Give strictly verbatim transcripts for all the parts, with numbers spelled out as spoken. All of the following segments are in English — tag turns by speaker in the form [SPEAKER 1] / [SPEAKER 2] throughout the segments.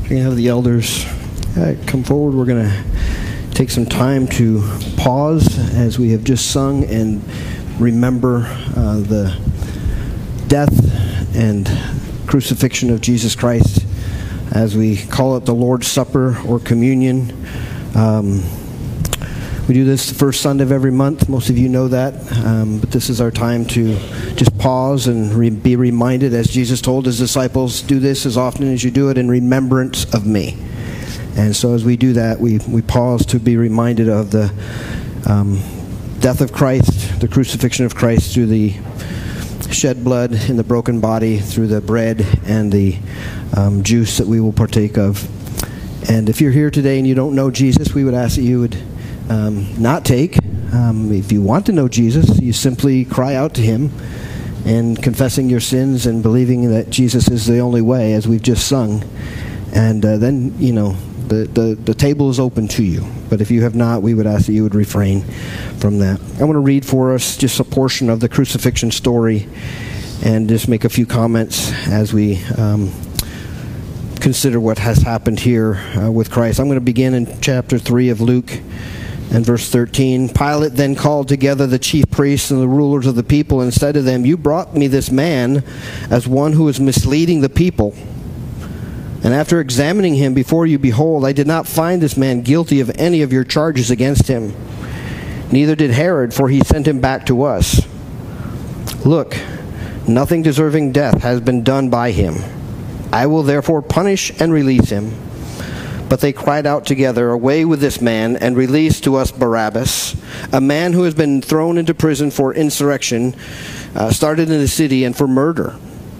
[SPEAKER 1] We're going to have the elders uh, come forward. We're going to take some time to pause as we have just sung and remember uh, the death and crucifixion of Jesus Christ as we call it the Lord's Supper or communion. Um, we do this the first Sunday of every month. Most of you know that. Um, but this is our time to just pause and re- be reminded, as Jesus told his disciples, do this as often as you do it in remembrance of me. And so as we do that, we, we pause to be reminded of the um, death of Christ, the crucifixion of Christ through the shed blood in the broken body, through the bread and the um, juice that we will partake of. And if you're here today and you don't know Jesus, we would ask that you would um, not take. Um, if you want to know Jesus, you simply cry out to him and confessing your sins and believing that Jesus is the only way, as we've just sung. And uh, then, you know, the, the, the table is open to you. But if you have not, we would ask that you would refrain from that. I want to read for us just a portion of the crucifixion story and just make a few comments as we um, consider what has happened here uh, with Christ. I'm going to begin in chapter three of Luke and verse thirteen. Pilate then called together the chief priests and the rulers of the people and said to them, "You brought me this man as one who is misleading the people. And after examining him before you, behold, I did not find this man guilty of any of your charges against him. Neither did Herod, for he sent him back to us. Look, nothing deserving death has been done by him. I will therefore punish and release him." But they cried out together, "Away with this man, and release to us Barabbas, a man who has been thrown into prison for insurrection, uh, started in the city, and for murder."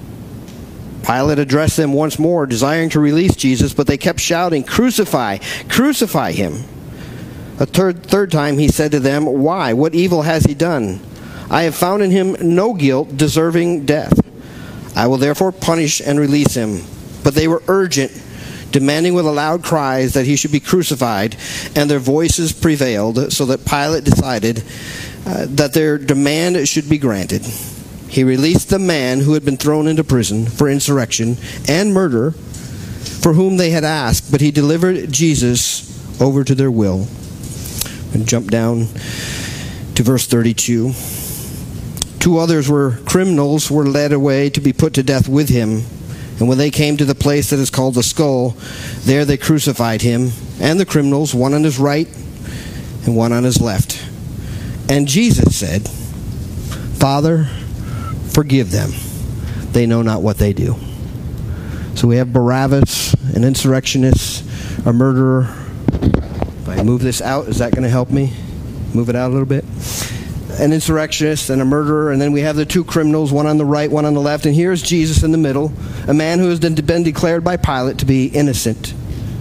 [SPEAKER 1] Pilate addressed them once more, desiring to release Jesus, but they kept shouting, "Crucify! Crucify him!" A third, third time he said to them, "Why? What evil has he done? I have found in him no guilt deserving death. I will therefore punish and release him." But they were urgent, demanding with loud cries that he should be crucified, and their voices prevailed, so that Pilate decided uh, that their demand should be granted. He released the man who had been thrown into prison for insurrection and murder, for whom they had asked, but he delivered Jesus over to their will. And jump down to verse thirty-two. Two others were criminals, were led away to be put to death with him. And when they came to the place that is called the Skull, there they crucified him and the criminals, one on his right and one on his left. And Jesus said, "Father, forgive them. They know not what they do." So we have Barabbas, an insurrectionist, a murderer. If I move this out, is that going to help me? Move it out a little bit. An insurrectionist and a murderer, and then we have the two criminals, one on the right, one on the left, and here's Jesus in the middle, a man who has been declared by Pilate to be innocent.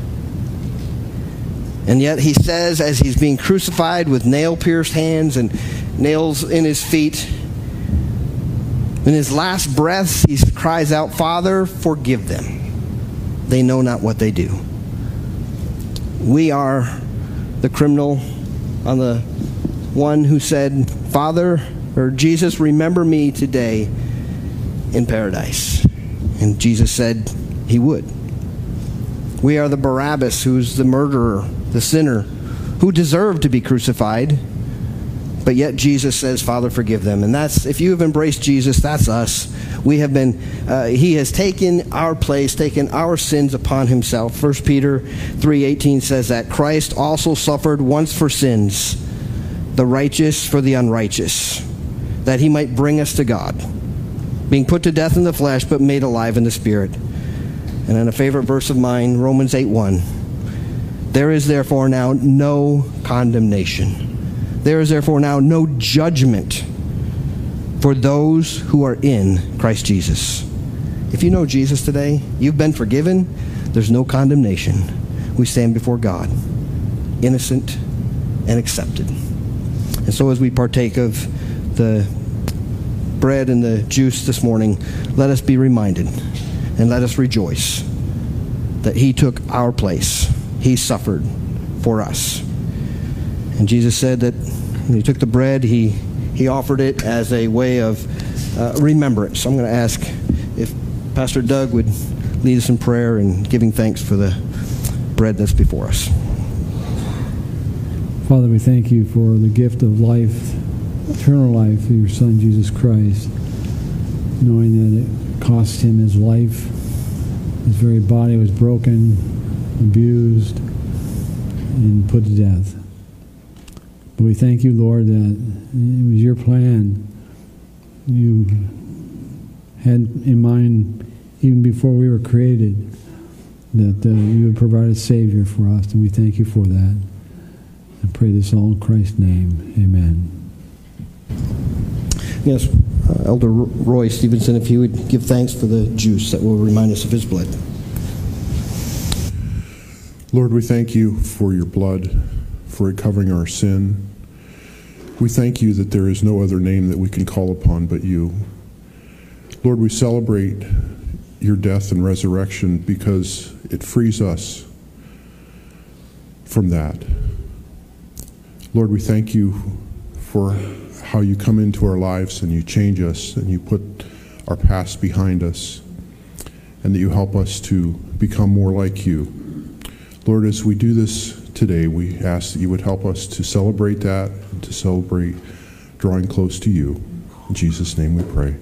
[SPEAKER 1] And yet he says, as he's being crucified with nail-pierced hands and nails in his feet, in his last breaths, he cries out, "Father, forgive them. They know not what they do." We are the criminal on the one who said, "Father," or Jesus, "remember me today in paradise." And Jesus said he would. We are the Barabbas, who's the murderer, the sinner, who deserved to be crucified. But yet Jesus says, "Father, forgive them." And that's, if you have embraced Jesus, that's us. We have been, uh, he has taken our place, taken our sins upon himself. First Peter three eighteen says that Christ also suffered once for sins, the righteous for the unrighteous, that he might bring us to God, being put to death in the flesh, but made alive in the spirit. And then a favorite verse of mine, Romans eight one. There is therefore now no condemnation. There is therefore now no judgment for those who are in Christ Jesus. If you know Jesus today, you've been forgiven. There's no condemnation. We stand before God, innocent and accepted. And so as we partake of the bread and the juice this morning, let us be reminded and let us rejoice that he took our place. He suffered for us. And Jesus said that when he took the bread, he, he offered it as a way of uh, remembrance. I'm going to ask if Pastor Doug would lead us in prayer and giving thanks for the bread that's before us.
[SPEAKER 2] Father, we thank you for the gift of life, eternal life through your Son, Jesus Christ, knowing that it cost him his life. His very body was broken, abused, and put to death. But we thank you, Lord, that it was your plan. You had in mind, even before we were created, that uh, you would provide a Savior for us, and we thank you for that. I pray this all in Christ's name. Amen.
[SPEAKER 1] Yes, uh, Elder Roy Stevenson, if he would give thanks for the juice that will remind us of his blood.
[SPEAKER 3] Lord, we thank you for your blood, for it covering our sin. We thank you that there is no other name that we can call upon but you. Lord, we celebrate your death and resurrection because it frees us from that. Lord, we thank you for how you come into our lives and you change us and you put our past behind us and that you help us to become more like you. Lord, as we do this today, we ask that you would help us to celebrate that and to celebrate drawing close to you. In Jesus' name we pray.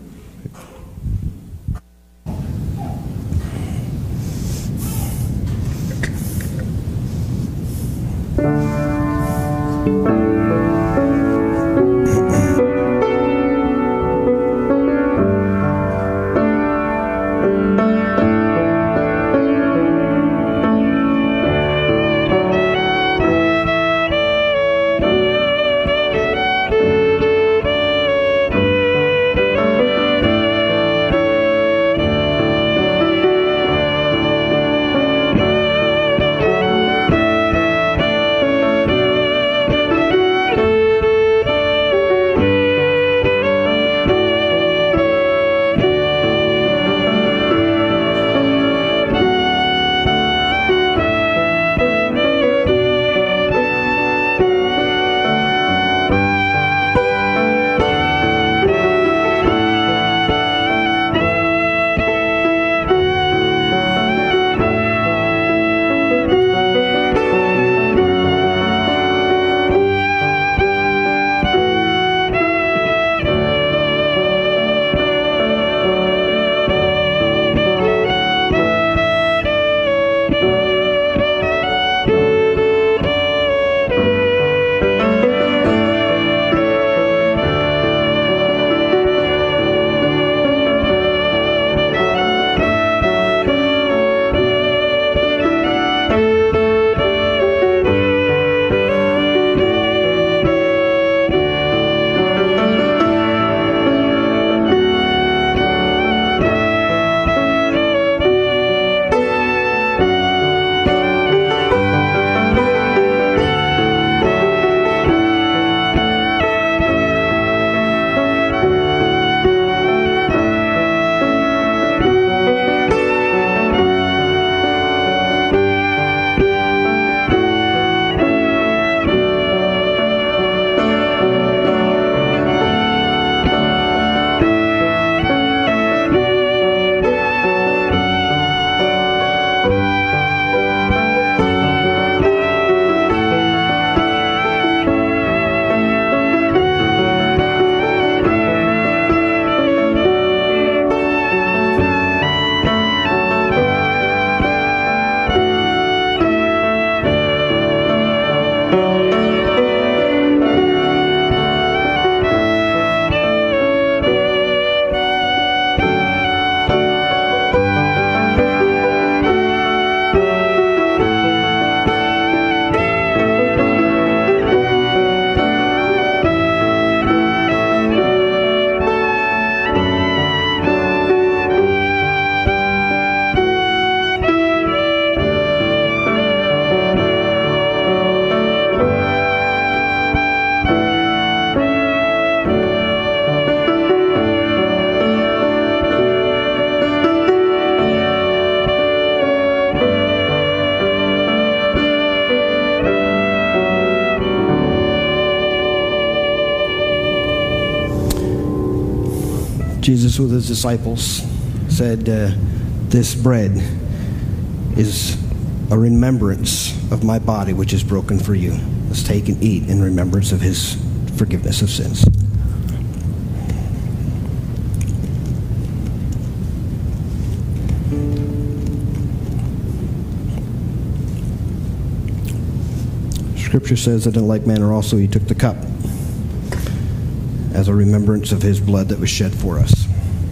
[SPEAKER 1] Jesus with his disciples said, uh, this bread is a remembrance of my body, which is broken for you. Let's take and eat in remembrance of his forgiveness of sins. Scripture says that in like manner also he took the cup as a remembrance of his blood that was shed for us.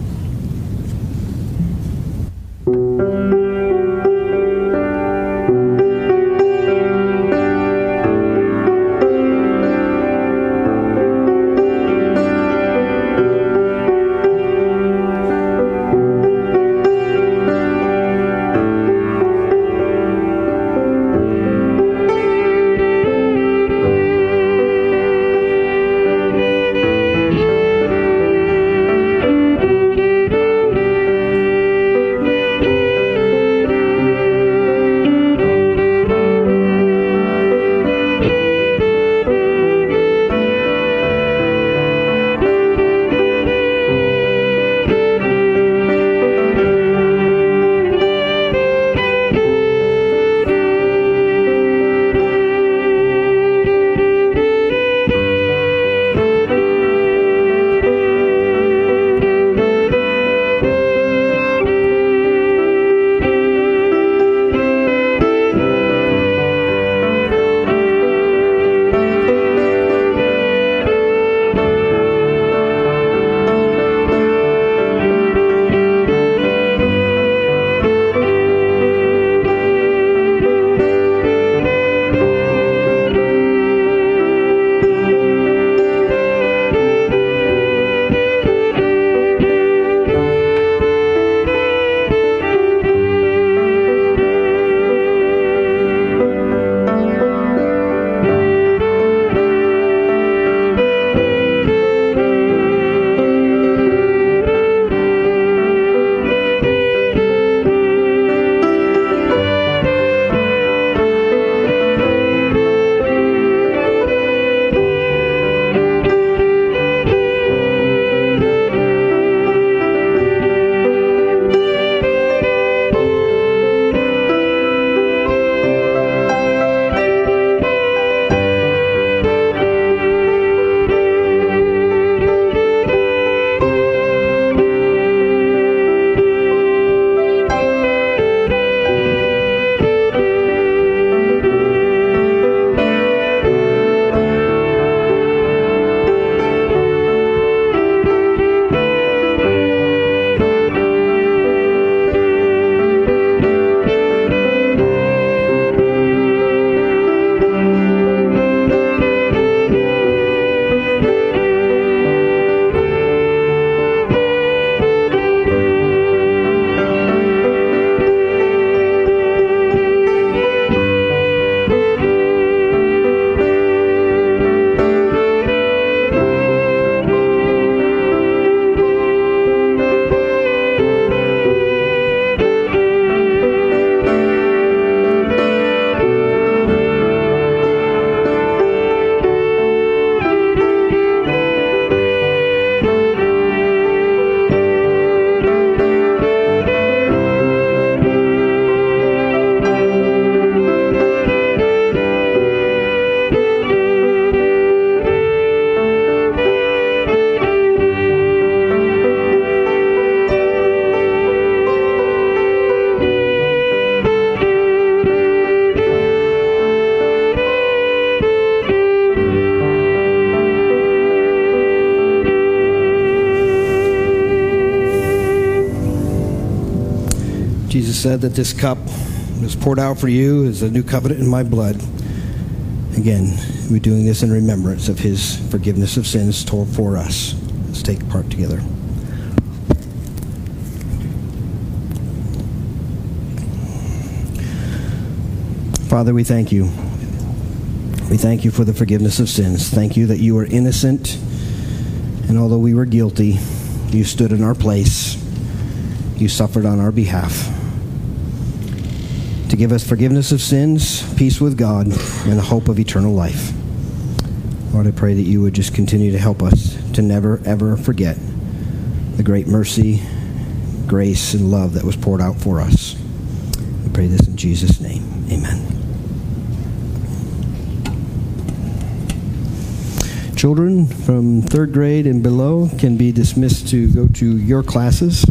[SPEAKER 1] Jesus said that this cup was poured out for you as a new covenant in my blood. Again, we're doing this in remembrance of his forgiveness of sins toward for us. Let's take part together. Father, we thank you. We thank you for the forgiveness of sins. Thank you that you are innocent, and although we were guilty, you stood in our place. You suffered on our behalf to give us forgiveness of sins, peace with God, and the hope of eternal life. Lord, I pray that you would just continue to help us to never, ever forget the great mercy, grace and love that was poured out for us. We pray this in Jesus' name. Amen. Children from third grade and below can be dismissed to go to your classes.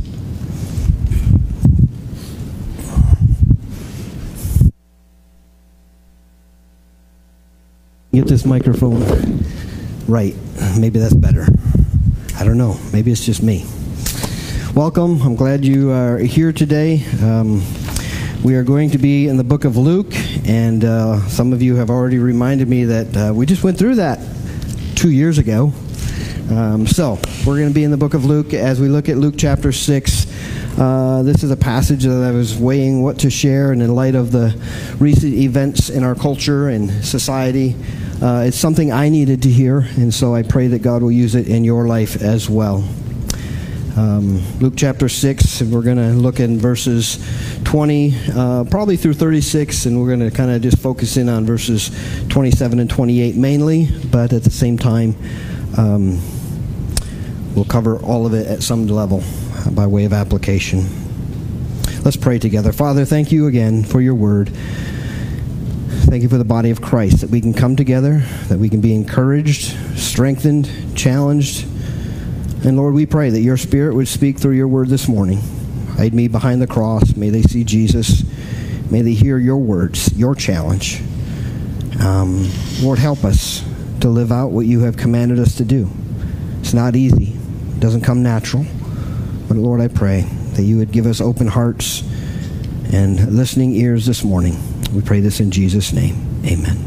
[SPEAKER 1] Get this microphone right. Maybe that's better. I don't know. Maybe it's just me. Welcome. I'm glad you are here today. Um, we are going to be in the book of Luke, and uh, some of you have already reminded me that uh, we just went through that two years ago. Um, so we're going to be in the book of Luke as we look at Luke chapter six. Uh, this is a passage that I was weighing what to share, and in light of the recent events in our culture and society, uh, it's something I needed to hear, and so I pray that God will use it in your life as well. Um, Luke chapter six, and we're going to look in verses twenty, uh, probably through thirty-six, and we're going to kind of just focus in on verses twenty-seven and twenty-eight mainly, but at the same time, um, we'll cover all of it at some level by way of application. Let's pray together. Father, thank you again for your word. Thank you for the body of Christ, that we can come together, that we can be encouraged, strengthened, challenged. And Lord, we pray that your Spirit would speak through your word this morning. Hide me behind the cross. May they see Jesus. May they hear your words, your challenge. Um, Lord, help us to live out what you have commanded us to do. It's not easy. It doesn't come natural. But Lord, I pray that you would give us open hearts and listening ears this morning. We pray this in Jesus' name. Amen.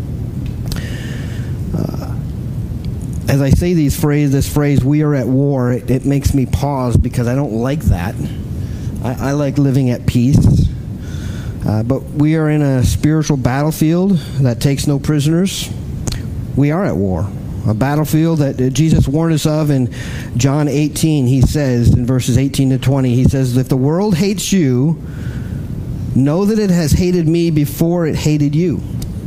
[SPEAKER 1] Uh, as I say these phrase, this phrase, we are at war, it, it makes me pause because I don't like that. I, I like living at peace. Uh, but we are in a spiritual battlefield that takes no prisoners. We are at war. A battlefield that Jesus warned us of in John eighteen. He says in verses eighteen to twenty, he says, if the world hates you, know that it has hated me before it hated you.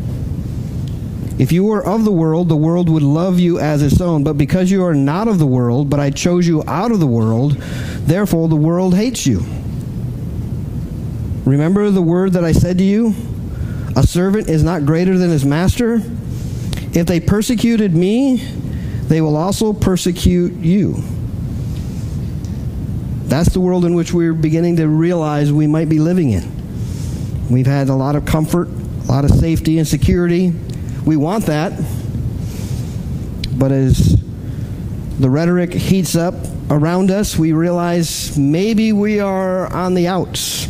[SPEAKER 1] If you were of the world, the world would love you as its own. But because you are not of the world, but I chose you out of the world, therefore the world hates you. Remember the word that I said to you? A servant is not greater than his master. If they persecuted me, they will also persecute you. That's the world in which we're beginning to realize we might be living in. We've had a lot of comfort, a lot of safety and security. We want that. But as the rhetoric heats up around us, we realize maybe we are on the outs.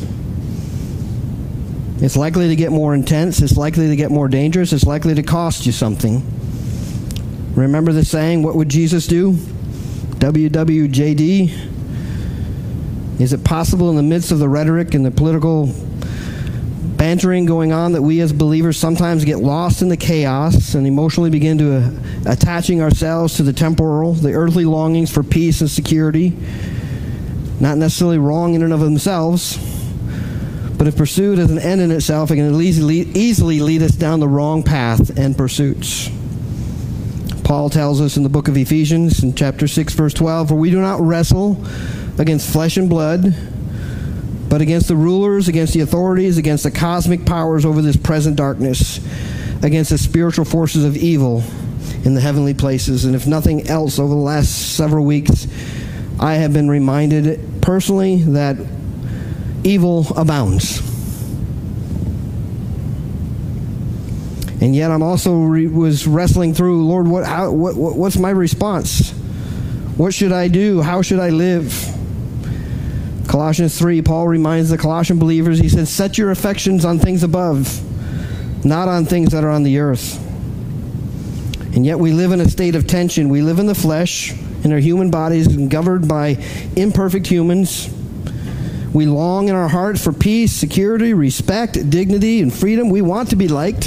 [SPEAKER 1] It's likely to get more intense. It's likely to get more dangerous. It's likely to cost you something. Remember the saying, what would Jesus do? W W J D. Is it possible in the midst of the rhetoric and the political bantering going on that we as believers sometimes get lost in the chaos and emotionally begin to uh, attaching ourselves to the temporal, the earthly longings for peace and security? Not necessarily wrong in and of themselves, but if pursued as an end in itself, it can easily, easily lead us down the wrong path and pursuits. Paul tells us in the book of Ephesians, in chapter six, verse twelve, for we do not wrestle against flesh and blood, but against the rulers, against the authorities, against the cosmic powers over this present darkness, against the spiritual forces of evil in the heavenly places. And if nothing else, over the last several weeks, I have been reminded personally that evil abounds. And yet I'm also re- was wrestling through, Lord, what, how, what, what, what's my response? What should I do? How should I live? Colossians three, Paul reminds the Colossian believers, he says, set your affections on things above, not on things that are on the earth. And yet we live in a state of tension. We live in the flesh, in our human bodies, and governed by imperfect humans. We long in our hearts for peace, security, respect, dignity, and freedom. We want to be liked.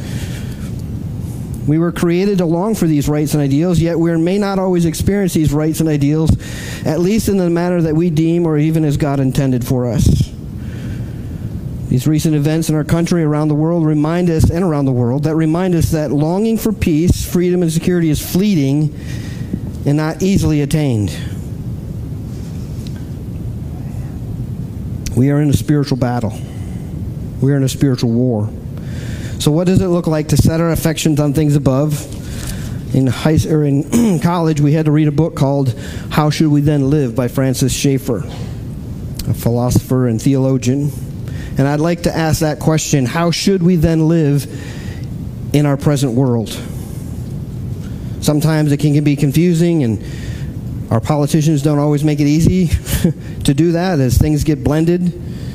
[SPEAKER 1] We were created to long for these rights and ideals, yet we may not always experience these rights and ideals, at least in the manner that we deem or even as God intended for us. These recent events in our country, around the world, remind us, and around the world, that remind us that longing for peace, freedom, and security is fleeting and not easily attained. We are in a spiritual battle. We are in a spiritual war. So what does it look like to set our affections on things above? In high or in college, we had to read a book called How Should We Then Live by Francis Schaeffer, a philosopher and theologian. And I'd like to ask that question: how should we then live in our present world? Sometimes it can be confusing, and our politicians don't always make it easy to do that as things get blended.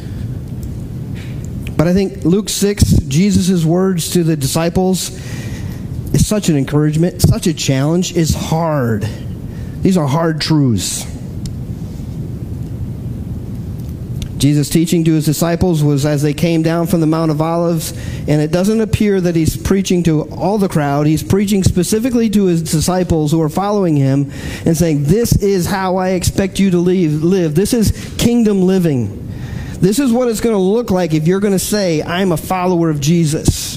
[SPEAKER 1] But I think Luke six, Jesus' words to the disciples, is such an encouragement, such a challenge. It's hard. These are hard truths. Jesus' teaching to his disciples was as they came down from the Mount of Olives, and it doesn't appear that he's preaching to all the crowd. He's preaching specifically to his disciples who are following him and saying, this is how I expect you to live. This is kingdom living. This is what it's going to look like if you're going to say, I'm a follower of Jesus.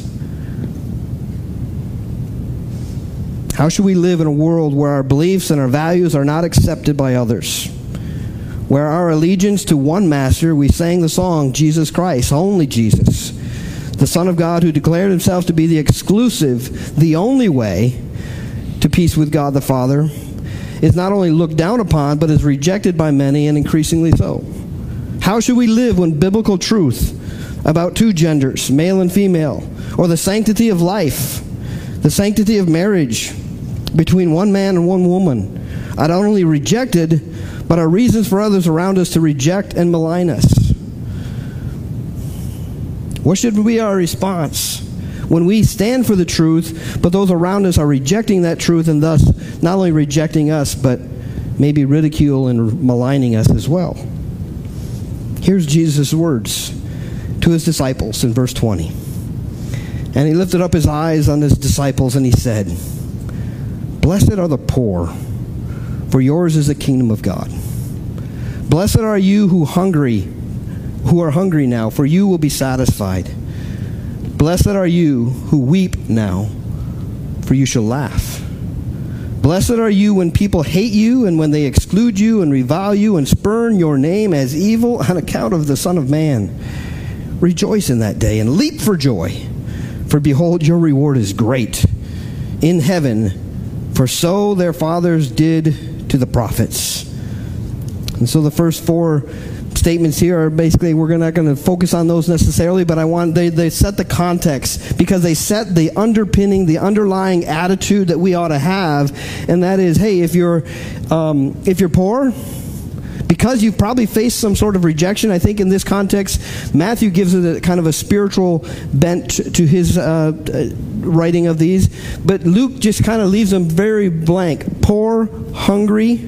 [SPEAKER 1] How should we live in a world where our beliefs and our values are not accepted by others? Where our allegiance to one master, we sang the song, Jesus Christ, only Jesus, the Son of God who declared himself to be the exclusive, the only way to peace with God the Father, is not only looked down upon, but is rejected by many, and increasingly so. How should we live when biblical truth about two genders, male and female, or the sanctity of life, the sanctity of marriage between one man and one woman, are not only rejected, but are reasons for others around us to reject and malign us? What should be our response when we stand for the truth, but those around us are rejecting that truth, and thus not only rejecting us, but maybe ridicule and maligning us as well? Here's Jesus' words to his disciples in verse twenty. And he lifted up his eyes on his disciples, and he said, Blessed are the poor, for yours is the kingdom of God. Blessed are you who hungry, who are hungry now, for you will be satisfied. Blessed are you who weep now, for you shall laugh. Blessed are you when people hate you, and when they exclude you and revile you and spurn your name as evil on account of the Son of Man. Rejoice in that day and leap for joy, for behold, your reward is great in heaven, for so their fathers did to the prophets. And so the first four statements here are basically, we're not going to focus on those necessarily, but I want they, they set the context, because they set the underpinning, the underlying attitude that we ought to have, and that is, hey, if you're um, if you're poor, because you've probably faced some sort of rejection. I think in this context, Matthew gives it a kind of a spiritual bent to his uh, writing of these, but Luke just kind of leaves them very blank. Poor, hungry,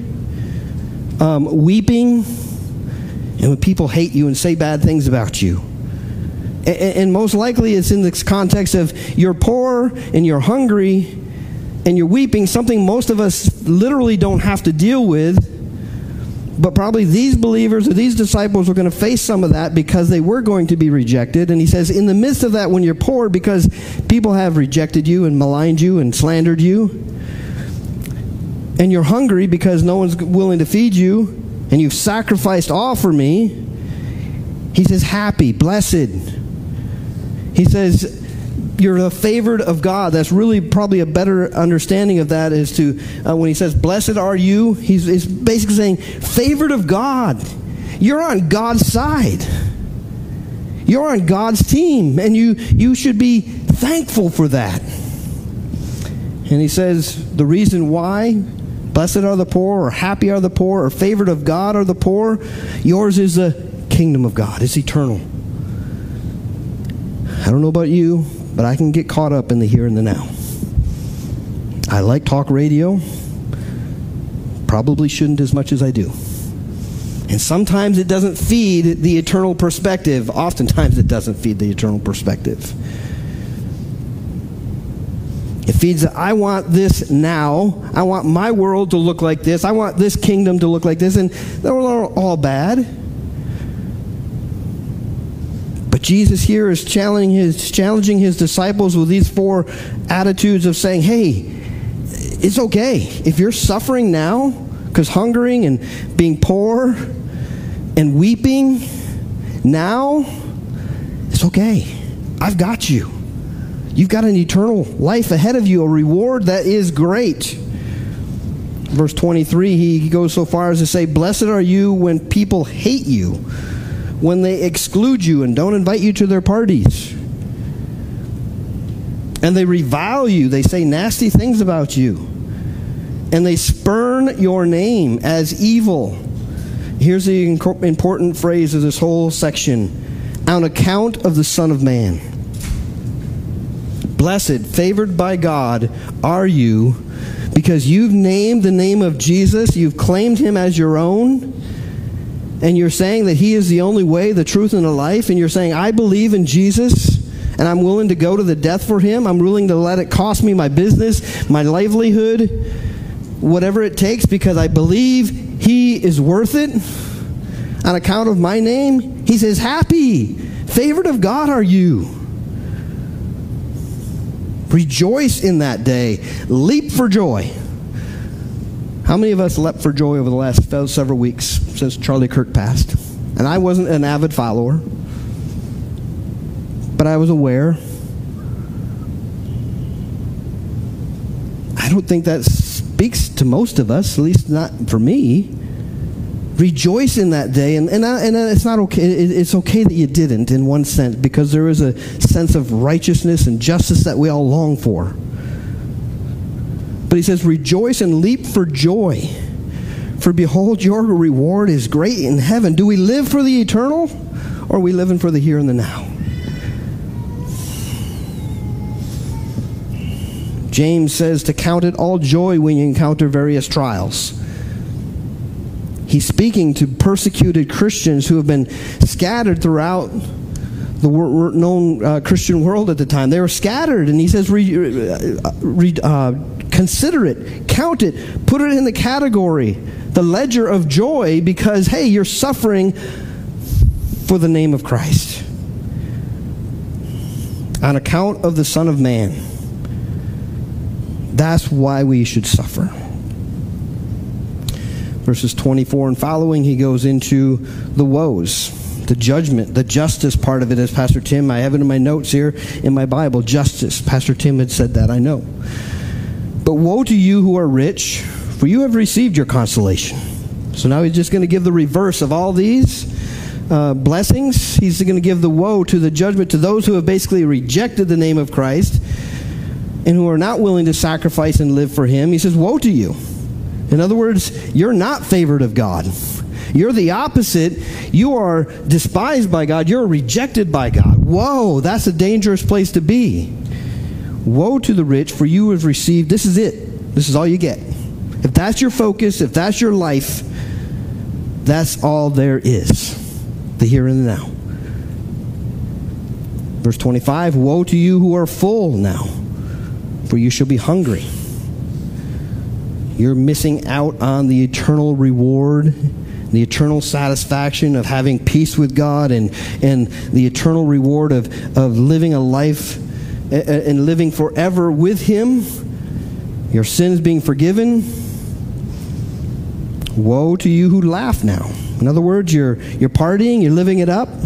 [SPEAKER 1] um, weeping, and when people hate you and say bad things about you. And, and most likely it's in this context of you're poor and you're hungry and you're weeping, something most of us literally don't have to deal with. But probably these believers or these disciples were going to face some of that because they were going to be rejected. And he says, in the midst of that, when you're poor, because people have rejected you and maligned you and slandered you, and you're hungry because no one's willing to feed you, and you've sacrificed all for me, he says, happy, blessed. He says, you're the favored of God. That's really probably a better understanding of that is to, uh, when he says, blessed are you, he's, he's basically saying, favored of God. You're on God's side. You're on God's team, and you, you should be thankful for that. And he says, the reason why, blessed are the poor, or happy are the poor, or favored of God are the poor, yours is the kingdom of God. It's eternal. I don't know about you, but I can get caught up in the here and the now. I like talk radio. Probably shouldn't as much as I do. And sometimes it doesn't feed the eternal perspective. Oftentimes it doesn't feed the eternal perspective. It feeds, I want this now. I want my world to look like this. I want this kingdom to look like this. And they're all bad. But Jesus here is challenging his, challenging his disciples with these four attitudes of saying, hey, it's okay. If you're suffering now, because hungering and being poor and weeping now, it's okay. I've got you. You've got an eternal life ahead of you, a reward that is great. Verse twenty-three, he goes so far as to say, blessed are you when people hate you, when they exclude you and don't invite you to their parties. And they revile you. They say nasty things about you. And they spurn your name as evil. Here's the important phrase of this whole section. On account of the Son of Man. Blessed, favored by God, are you, because you've named the name of Jesus, you've claimed him as your own, and you're saying that he is the only way, the truth, and the life, and you're saying, I believe in Jesus, and I'm willing to go to the death for him. I'm willing to let it cost me my business, my livelihood, whatever it takes, because I believe he is worth it. On account of my name, he says, happy, favored of God are you. Rejoice in that day. Leap for joy. How many of us leapt for joy over the last several weeks since Charlie Kirk passed? And I wasn't an avid follower, but I was aware. I don't think that speaks to most of us, at least not for me. Rejoice in that day, and and, I, and it's not okay. It's okay that you didn't, in one sense, because there is a sense of righteousness and justice that we all long for. But he says, rejoice and leap for joy, for behold, your reward is great in heaven. Do we live for the eternal, or are we living for the here and the now? James says to count it all joy when you encounter various trials. He's speaking to persecuted Christians who have been scattered throughout the known uh, Christian world at the time. They were scattered, and he says, re, uh, re, uh, consider it, count it, put it in the category, the ledger of joy, because, hey, you're suffering for the name of Christ. On account of the Son of Man. That's why we should suffer. Verses twenty-four and following, he goes into the woes, the judgment, the justice part of it, as Pastor Tim, I have it in my notes here in my Bible, justice. Pastor Tim had said that, I know. But woe to you who are rich, for you have received your consolation. So now he's just going to give the reverse of all these uh, blessings. He's going to give the woe to the judgment to those who have basically rejected the name of Christ and who are not willing to sacrifice and live for him. He says, woe to you. In other words, you're not favored of God. You're the opposite. You are despised by God. You're rejected by God. Whoa, that's a dangerous place to be. Woe to the rich, for you have received, this is it. This is all you get. If that's your focus, if that's your life, that's all there is. The here and the now. Verse twenty-five, woe to you who are full now, for you shall be hungry. You're missing out on the eternal reward, the eternal satisfaction of having peace with God, and, and the eternal reward of, of living a life and living forever with him. Your sins being forgiven. Woe to you who laugh now. In other words, you're, you're partying, you're living it up.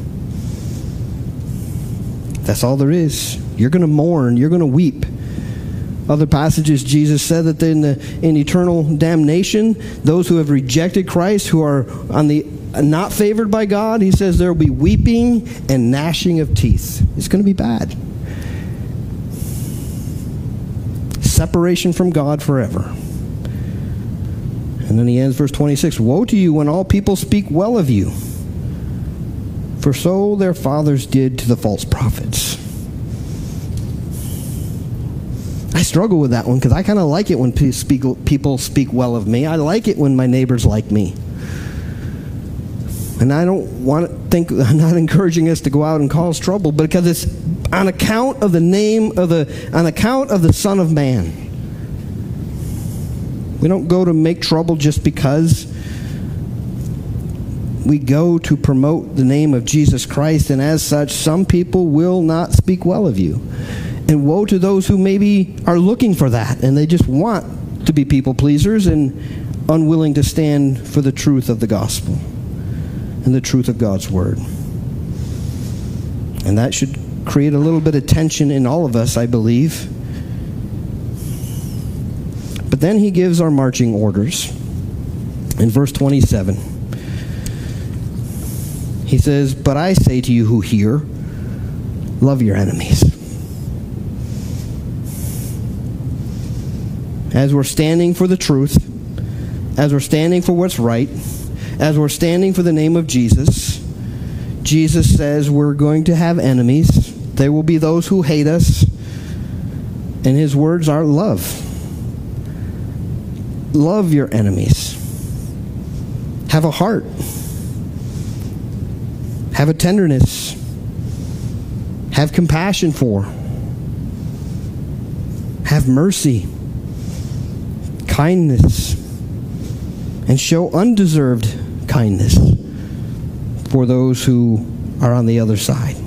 [SPEAKER 1] That's all there is. You're going to mourn, you're going to weep. Other passages, Jesus said that in, the, in eternal damnation, those who have rejected Christ, who are on the not favored by God, he says there will be weeping and gnashing of teeth. It's going to be bad. Separation from God forever. And then he ends verse twenty-six, woe to you when all people speak well of you, for so their fathers did to the false prophets. I struggle with that one because I kind of like it when people speak well of me. I like it when my neighbors like me. And I don't want to think, I'm not encouraging us to go out and cause trouble, but because it's on account of the name of the, on account of the Son of Man. We don't go to make trouble just because. We go to promote the name of Jesus Christ, and as such, some people will not speak well of you. And woe to those who maybe are looking for that, and they just want to be people pleasers and unwilling to stand for the truth of the gospel and the truth of God's word. And that should create a little bit of tension in all of us, I believe. But then he gives our marching orders. In verse twenty-seven, he says, "But I say to you who hear, love your enemies." As we're standing for the truth, as we're standing for what's right, as we're standing for the name of Jesus, Jesus says we're going to have enemies. There will be those who hate us. And his words are love. Love your enemies. Have a heart. Have a tenderness. Have compassion for. Have mercy. Kindness. And show undeserved kindness for those who are on the other side.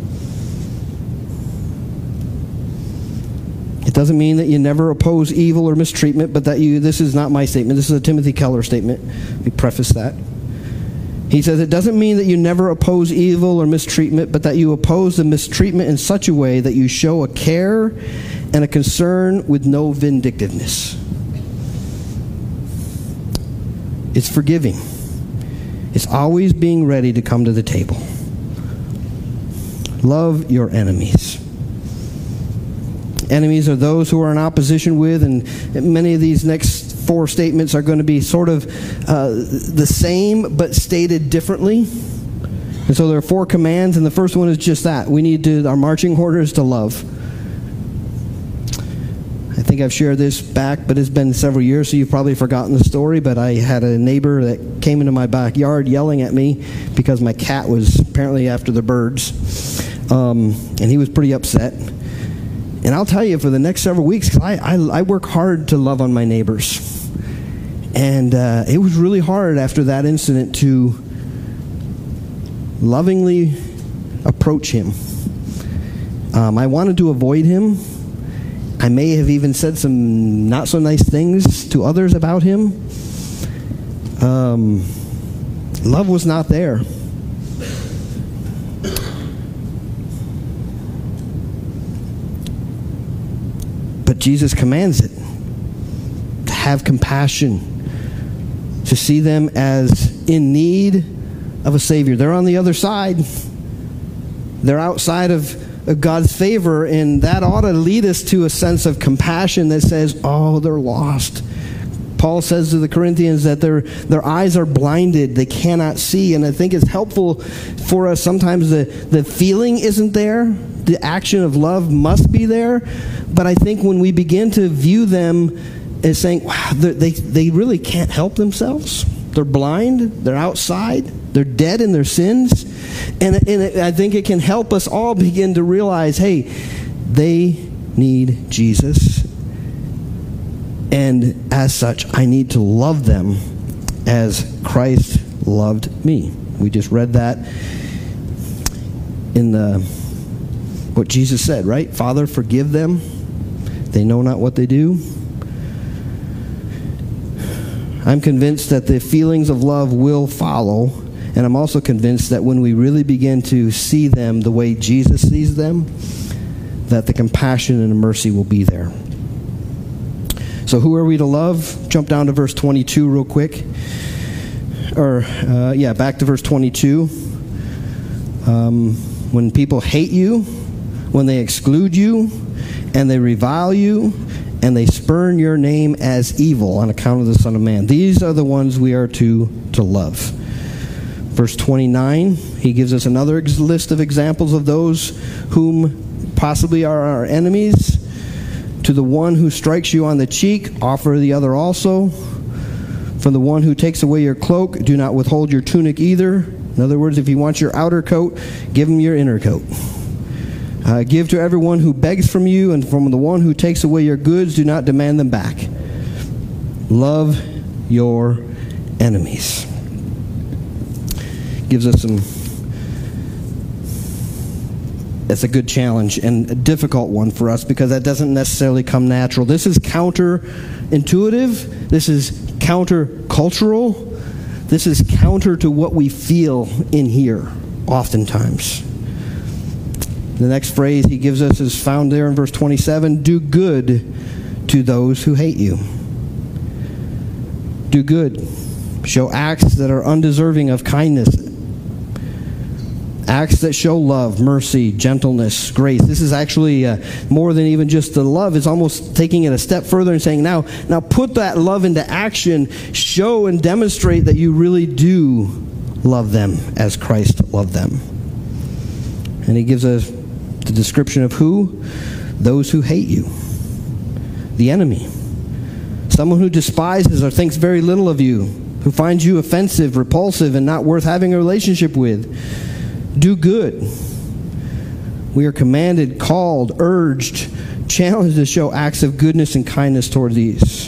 [SPEAKER 1] It doesn't mean that you never oppose evil or mistreatment, but that you, this is not my statement, this is a Timothy Keller statement. Let me preface that. He says, it doesn't mean that you never oppose evil or mistreatment, but that you oppose the mistreatment in such a way that you show a care and a concern with no vindictiveness. It's forgiving. It's always being ready to come to the table. Love your enemies. Enemies are those who are in opposition with, and many of these next four statements are going to be sort of uh, the same but stated differently. And so there are four commands, and the first one is just that. We need to, our marching order is to love. I think I've shared this back, but it's been several years, so you've probably forgotten the story, but I had a neighbor that came into my backyard yelling at me because my cat was apparently after the birds, um, and he was pretty upset. And I'll tell you, for the next several weeks, because I, I, I work hard to love on my neighbors. And uh, it was really hard after that incident to lovingly approach him. Um, I wanted to avoid him. I may have even said some not so nice things to others about him. Um, love was not there. But Jesus commands it, to have compassion, to see them as in need of a Savior. They're on the other side. They're outside of, of God's favor, and that ought to lead us to a sense of compassion that says, oh, they're lost. Paul says to the Corinthians that their their eyes are blinded, they cannot see. And I think it's helpful for us sometimes the, the feeling isn't there. The action of love must be there. But I think when we begin to view them as saying, wow, they, they really can't help themselves. They're blind. They're outside. They're dead in their sins. And, and it, I think it can help us all begin to realize, hey, they need Jesus. And as such, I need to love them as Christ loved me. We just read that in the what Jesus said, right? Father, forgive them. They know not what they do. I'm convinced that the feelings of love will follow. And I'm also convinced that when we really begin to see them the way Jesus sees them, that the compassion and the mercy will be there. So who are we to love? Jump down to verse twenty-two real quick. Or, uh, yeah, back to verse twenty-two. Um, when people hate you, when they exclude you, and they revile you, and they spurn your name as evil on account of the Son of Man. These are the ones we are to, to love. Verse twenty-nine, he gives us another ex- list of examples of those whom possibly are our enemies. To the one who strikes you on the cheek, offer the other also. From the one who takes away your cloak, do not withhold your tunic either. In other words, if he wants your outer coat, give him your inner coat. Uh, give to everyone who begs from you, and from the one who takes away your goods, do not demand them back. Love your enemies. Gives us some... That's a good challenge and a difficult one for us because that doesn't necessarily come natural. This is counterintuitive. This is countercultural. This is counter to what we feel in here oftentimes. The next phrase he gives us is found there in verse twenty-seven. Do good to those who hate you. Do good. Show acts that are undeserving of kindness. Acts that show love, mercy, gentleness, grace. This is actually uh, more than even just the love. It's almost taking it a step further and saying, now, now put that love into action. Show and demonstrate that you really do love them as Christ loved them. And he gives us the description of who? Those who hate you. The enemy. Someone who despises or thinks very little of you. Who finds you offensive, repulsive, and not worth having a relationship with. Do good. We are commanded, called, urged, challenged to show acts of goodness and kindness toward these.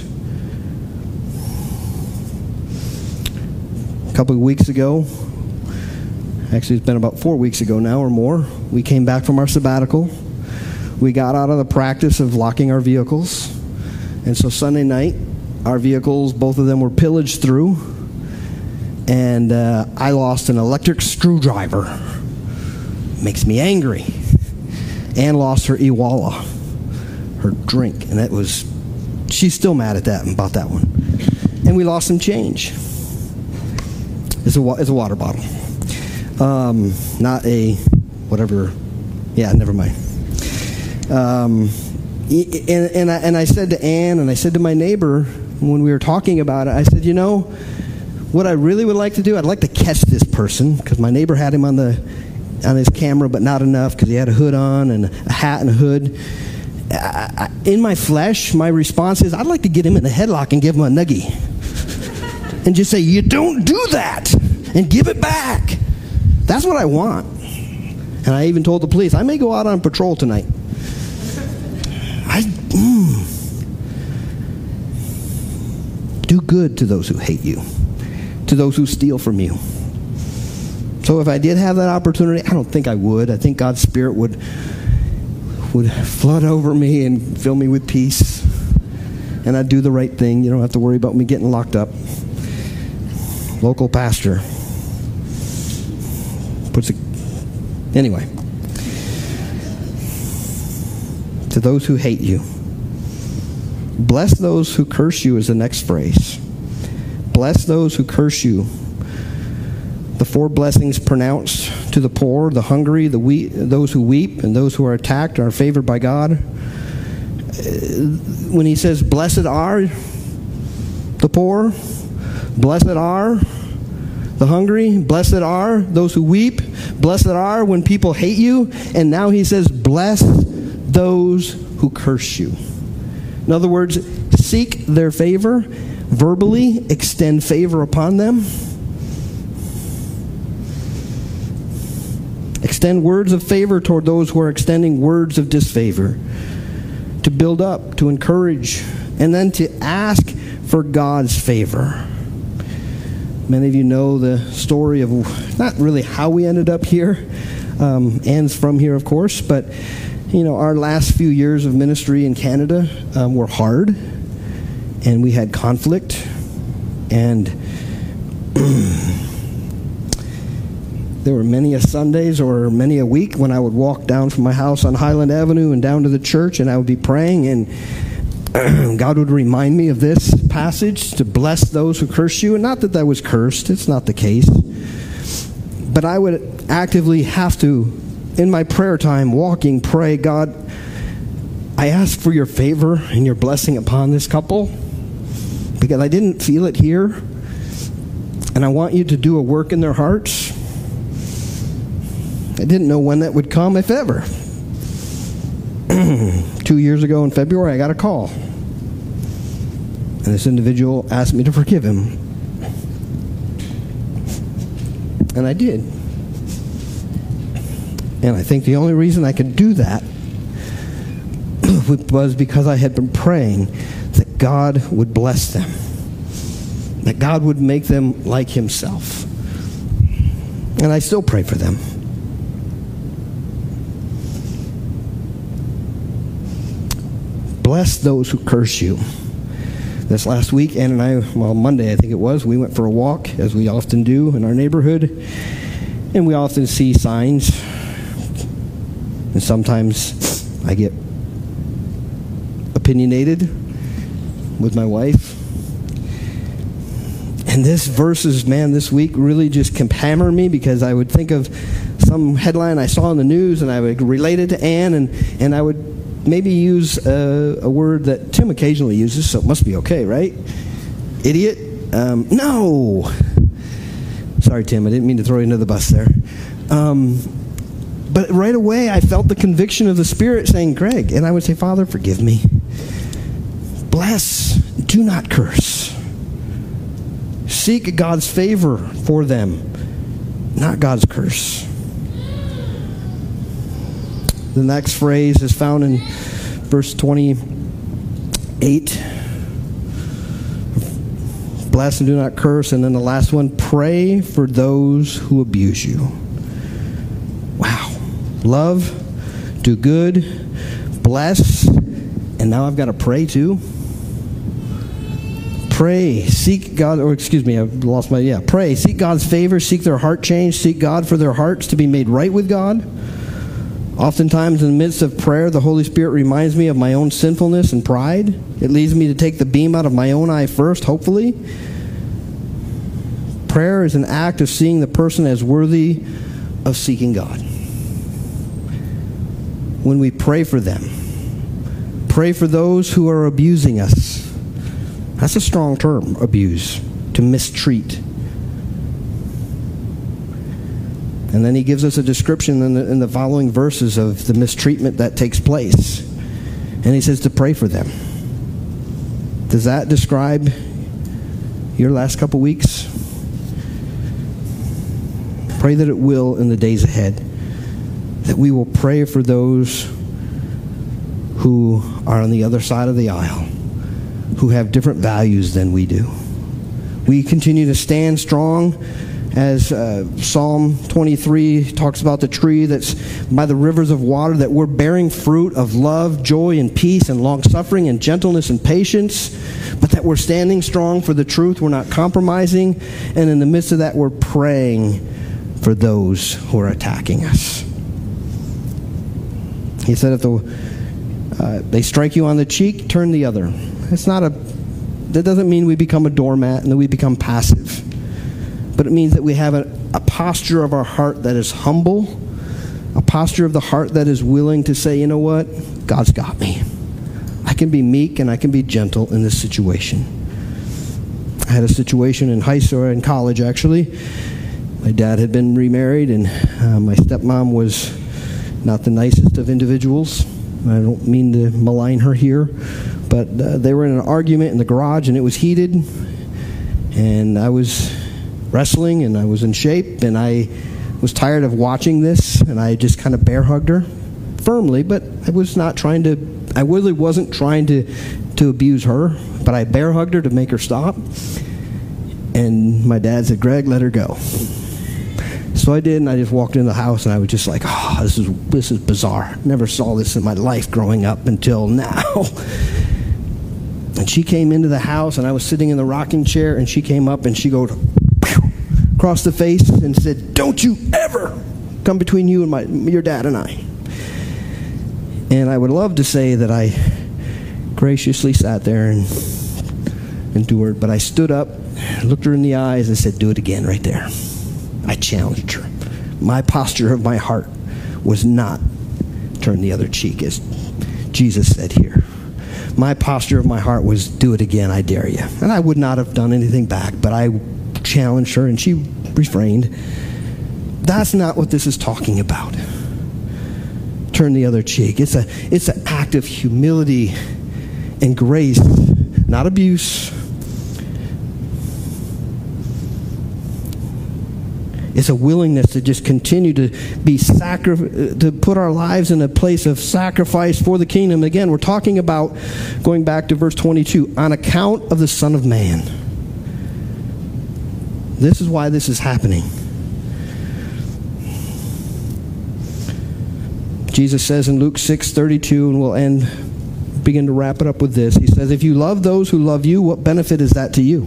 [SPEAKER 1] A couple of weeks ago, actually it's been about four weeks ago now or more, we came back from our sabbatical. We got out of the practice of locking our vehicles. And so Sunday night, our vehicles, both of them were pillaged through. And uh, I lost an electric screwdriver. Makes me angry. Ann lost her Iwala, her drink, and that was, she's still mad at that about that one. And we lost some change. It's a it's a water bottle, um, not a whatever. Yeah, never mind. Um, and and I, and I said to Ann, and I said to my neighbor when we were talking about it, I said, you know, what I really would like to do, I'd like to catch this person, because my neighbor had him on the on his camera, but not enough because he had a hood on and a hat and a hood. I, I, in my flesh, my response is, I'd like to get him in the headlock and give him a nuggie. And just say, you don't do that, and give it back. That's what I want. And I even told the police, I may go out on patrol tonight. I mm. Do good to those who hate you, to those who steal from you. So if I did have that opportunity, I don't think I would. I think God's Spirit would would flood over me and fill me with peace. And I'd do the right thing. You don't have to worry about me getting locked up. Local pastor. Puts a, anyway. To those who hate you. Bless those who curse you is the next phrase. Bless those who curse you. The four blessings pronounced to the poor, the hungry, the we- those who weep, and those who are attacked are favored by God. When he says, blessed are the poor, blessed are the hungry, blessed are those who weep, blessed are when people hate you, and now he says, bless those who curse you. In other words, seek their favor, verbally extend favor upon them. Extend words of favor toward those who are extending words of disfavor. To build up, to encourage, and then to ask for God's favor. Many of you know the story of not really how we ended up here. Um, Ann's from here, of course, but you know, our last few years of ministry in Canada um, were hard, and we had conflict, and there were many a Sundays or many a week when I would walk down from my house on Highland Avenue and down to the church, and I would be praying, and God would remind me of this passage, to bless those who curse you. And not that that was cursed, it's not the case. But I would actively have to, in my prayer time, walking, pray, God, I ask for your favor and your blessing upon this couple, because I didn't feel it here, and I want you to do a work in their hearts. I didn't know when that would come, if ever. Two years ago in February, I got a call. And this individual asked me to forgive him. And I did. And I think the only reason I could do that was because I had been praying that God would bless them. That God would make them like himself. And I still pray for them. Bless those who curse you. This last week, Ann and I, well, Monday I think it was, we went for a walk, as we often do in our neighborhood. And we often see signs And sometimes I get opinionated with my wife. And this verses, man, this week really just can hammer me, because I would think of some headline I saw in the news and I would relate it to Ann, and, and I would maybe use a, a word that Tim occasionally uses, so it must be okay, right? Idiot? Um, no! Sorry, Tim, I didn't mean to throw you under the bus there. Um, but right away I felt the conviction of the Spirit saying, Greg, and I would say, Father, forgive me. Bless, do not curse. Seek God's favor for them, not God's curse. The next phrase is found in verse twenty-eight. Bless and do not curse. And then the last one, pray for those who abuse you. Wow. Love, do good, bless, and now I've got to pray too. Pray, seek God, or excuse me, I've lost my, yeah, pray, seek God's favor, seek their heart change, seek God for their hearts to be made right with God. Oftentimes in the midst of prayer, the Holy Spirit reminds me of my own sinfulness and pride. It leads me to take the beam out of my own eye first, hopefully. Prayer is an act of seeing the person as worthy of seeking God. When we pray for them, pray for those who are abusing us. That's a strong term, abuse, to mistreat. And then he gives us a description in the, in the following verses of the mistreatment that takes place. And he says to pray for them. Does that describe your last couple weeks? Pray that it will in the days ahead. That we will pray for those who are on the other side of the aisle, who have different values than we do. We continue to stand strong as uh, Psalm twenty-three talks about the tree that's by the rivers of water, that we're bearing fruit of love, joy, and peace, and long-suffering, and gentleness, and patience, but that we're standing strong for the truth. We're not compromising, and in the midst of that, we're praying for those who are attacking us. He said, if the, uh, they strike you on the cheek, turn the other. It's not a, that doesn't mean we become a doormat and that we become passive. But it means that we have a, a posture of our heart that is humble, a posture of the heart that is willing to say, you know what? God's got me. I can be meek and I can be gentle in this situation. I had a situation in high school, in college actually. My dad had been remarried, and uh, my stepmom was not the nicest of individuals. I don't mean to malign her here, but uh, they were in an argument in the garage, and it was heated, and I was wrestling, and I was in shape, and I was tired of watching this, and I just kind of bear hugged her firmly, but I was not trying to, I really wasn't trying to, to abuse her, but I bear hugged her to make her stop, and my dad said, Greg, let her go. So I did, and I just walked into the house, and I was just like, oh, this is this is bizarre. Never saw this in my life growing up until now. And she came into the house, and I was sitting in the rocking chair, and she came up, and she goes across the face and said, don't you ever come between you and my your dad and I. And I would love to say that I graciously sat there and endured, but I stood up, looked her in the eyes, and said, do it again right there. I challenged her. My posture of my heart was not turn the other cheek, as Jesus said here. My posture of my heart was, do it again, I dare you. And I would not have done anything back, but I challenged her, and she refrained. That's not what this is talking about. Turn the other cheek. It's a, it's an act of humility and grace, not abuse. It's a willingness to just continue to be sacri- to put our lives in a place of sacrifice for the kingdom. Again, we're talking about, going back to verse twenty-two, on account of the Son of Man. This is why this is happening. Jesus says in Luke six thirty-two, and we'll end, begin to wrap it up with this. He says, if you love those who love you, what benefit is that to you?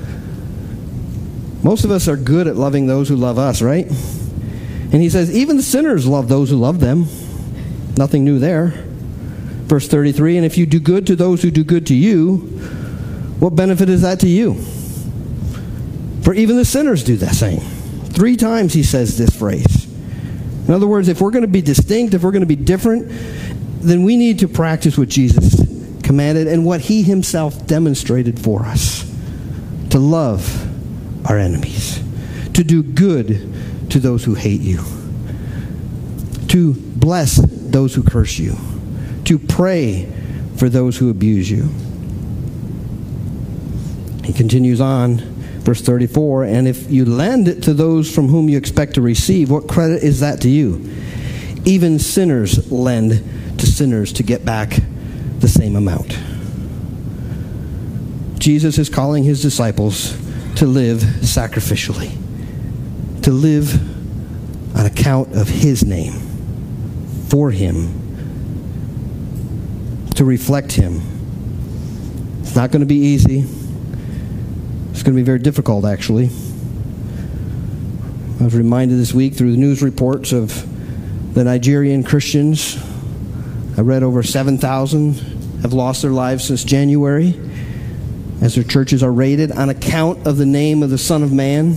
[SPEAKER 1] Most of us are good at loving those who love us, right? And he says, even the sinners love those who love them. Nothing new there. Verse thirty-three, and if you do good to those who do good to you, what benefit is that to you? For even the sinners do that same. Three times he says this phrase. In other words, if we're going to be distinct, if we're going to be different, then we need to practice what Jesus commanded and what he himself demonstrated for us. To love our enemies. To do good to those who hate you. To bless those who curse you. To pray for those who abuse you. He continues on, verse thirty-four, and if you lend it to those from whom you expect to receive, what credit is that to you? Even sinners lend to sinners to get back the same amount. Jesus is calling his disciples to live sacrificially, to live on account of his name, for him, to reflect him. It's not going to be easy. It's going to be very difficult, actually. I was reminded this week through the news reports of the Nigerian Christians. I read over seven thousand have lost their lives since January as their churches are raided on account of the name of the Son of Man.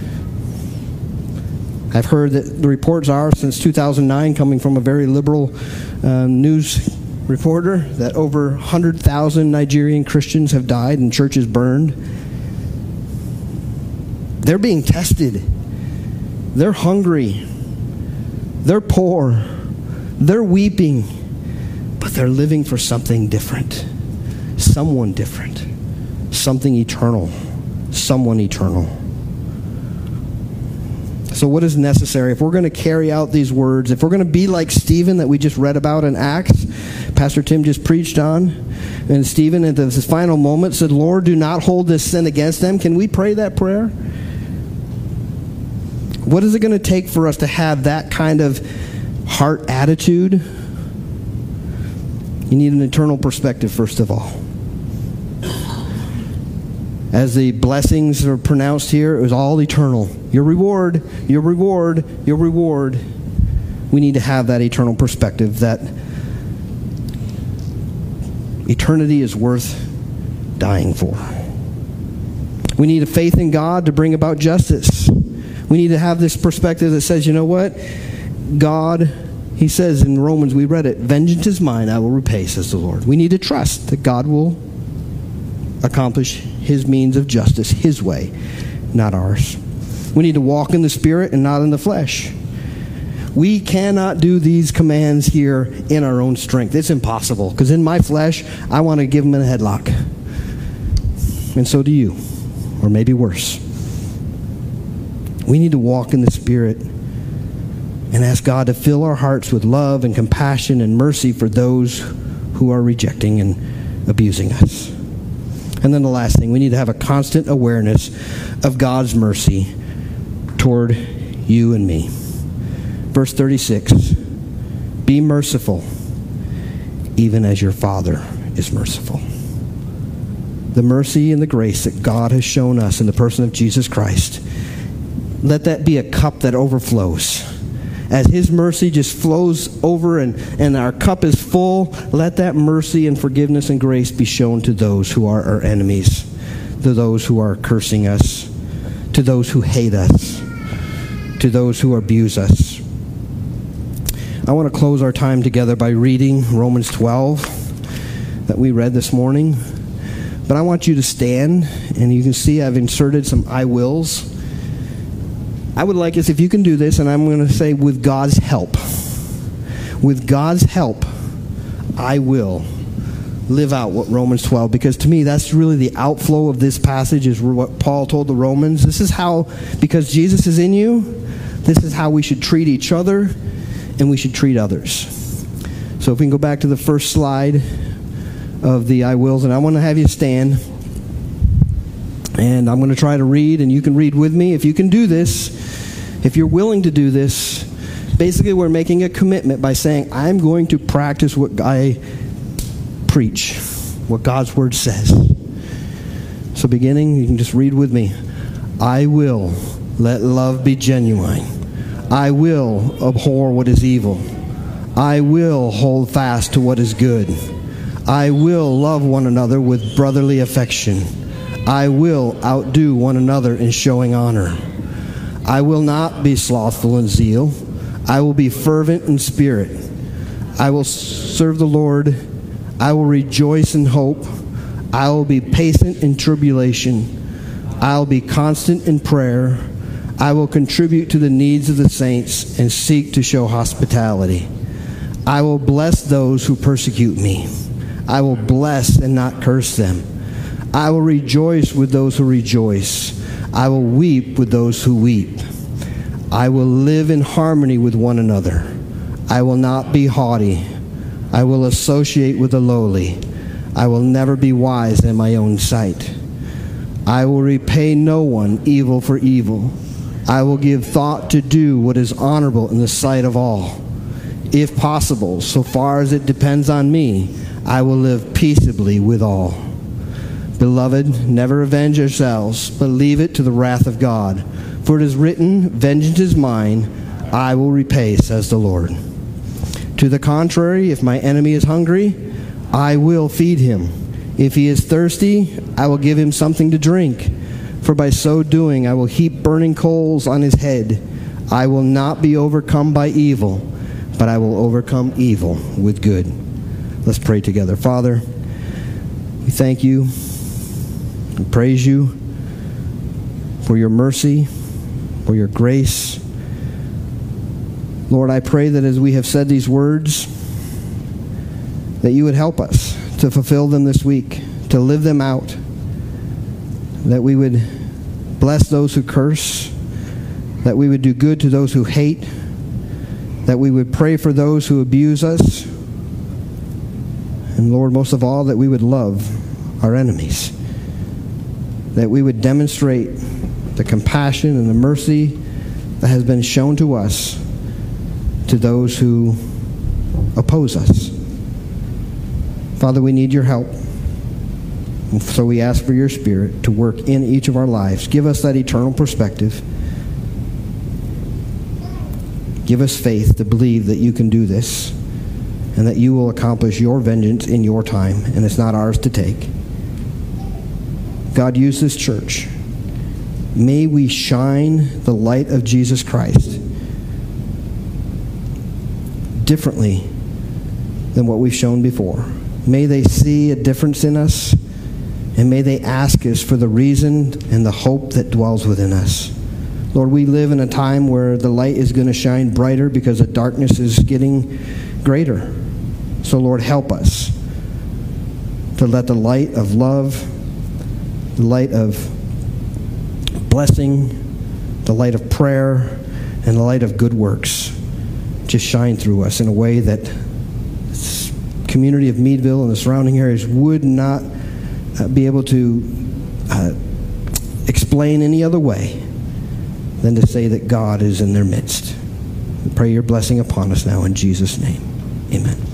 [SPEAKER 1] I've heard that the reports are, since two thousand nine, coming from a very liberal uh, news reporter, that over one hundred thousand Nigerian Christians have died and churches burned. They're being tested. They're hungry. They're poor. They're weeping. But they're living for something different. Someone different. Something eternal. Someone eternal. So what is necessary? If we're going to carry out these words, if we're going to be like Stephen that we just read about in Acts, Pastor Tim just preached on, and Stephen at his final moment said, Lord, do not hold this sin against them. Can we pray that prayer? What is it going to take for us to have that kind of heart attitude? You need an eternal perspective, first of all. As the blessings are pronounced here, it was all eternal. Your reward, your reward, your reward. We need to have that eternal perspective, that eternity is worth dying for. We need a faith in God to bring about justice. We need to have this perspective that says, you know what? God, he says in Romans, we read it, vengeance is mine, I will repay, says the Lord. We need to trust that God will accomplish his means of justice his way, not ours. We need to walk in the Spirit and not in the flesh. We cannot do these commands here in our own strength. It's impossible, because in my flesh, I want to give him a headlock. And so do you, or maybe worse. We need to walk in the Spirit and ask God to fill our hearts with love and compassion and mercy for those who are rejecting and abusing us. And then the last thing, we need to have a constant awareness of God's mercy toward you and me. Verse thirty-six, be merciful, even as your Father is merciful. The mercy and the grace that God has shown us in the person of Jesus Christ, let that be a cup that overflows. As his mercy just flows over and, and our cup is full, let that mercy and forgiveness and grace be shown to those who are our enemies, to those who are cursing us, to those who hate us, to those who abuse us. I want to close our time together by reading Romans twelve that we read this morning. But I want you to stand, and you can see I've inserted some I wills. I would like us, if you can do this, and I'm going to say with God's help. With God's help, I will live out what Romans twelve, because to me that's really the outflow of this passage, is what Paul told the Romans. This is how, because Jesus is in you, this is how we should treat each other, and we should treat others. So if we can go back to the first slide of the I wills, and I want to have you stand. And I'm going to try to read, and you can read with me. If you can do this, if you're willing to do this, basically we're making a commitment by saying, I'm going to practice what I preach, what God's Word says. So beginning, you can just read with me. I will let love be genuine. I will abhor what is evil. I will hold fast to what is good. I will love one another with brotherly affection. I will outdo one another in showing honor. I will not be slothful in zeal. I will be fervent in spirit. I will serve the Lord. I will rejoice in hope. I will be patient in tribulation. I will be constant in prayer. I will contribute to the needs of the saints and seek to show hospitality. I will bless those who persecute me. I will bless and not curse them. I will rejoice with those who rejoice. I will weep with those who weep. I will live in harmony with one another. I will not be haughty. I will associate with the lowly. I will never be wise in my own sight. I will repay no one evil for evil. I will give thought to do what is honorable in the sight of all. If possible, so far as it depends on me, I will live peaceably with all. Beloved, never avenge yourselves, but leave it to the wrath of God. For it is written, vengeance is mine, I will repay, says the Lord. To the contrary, if my enemy is hungry, I will feed him. If he is thirsty, I will give him something to drink. For by so doing, I will heap burning coals on his head. I will not be overcome by evil, but I will overcome evil with good. Let's pray together. Father, we thank you. We praise you for your mercy, for your grace. Lord, I pray that as we have said these words, that you would help us to fulfill them this week, to live them out, that we would bless those who curse, that we would do good to those who hate, that we would pray for those who abuse us, and Lord, most of all, that we would love our enemies, that we would demonstrate the compassion and the mercy that has been shown to us to those who oppose us. Father, we need your help. So we ask for your Spirit to work in each of our lives. Give us that eternal perspective. Give us faith to believe that you can do this and that you will accomplish your vengeance in your time, and it's not ours to take. God, use this church. May we shine the light of Jesus Christ differently than what we've shown before. May they see a difference in us, and may they ask us for the reason and the hope that dwells within us. Lord, we live in a time where the light is going to shine brighter because the darkness is getting greater. So, Lord, help us to let the light of love, the light of blessing, the light of prayer, and the light of good works just shine through us in a way that this community of Meadville and the surrounding areas would not uh, be able to uh, explain any other way than to say that God is in their midst. We pray your blessing upon us now in Jesus' name. Amen.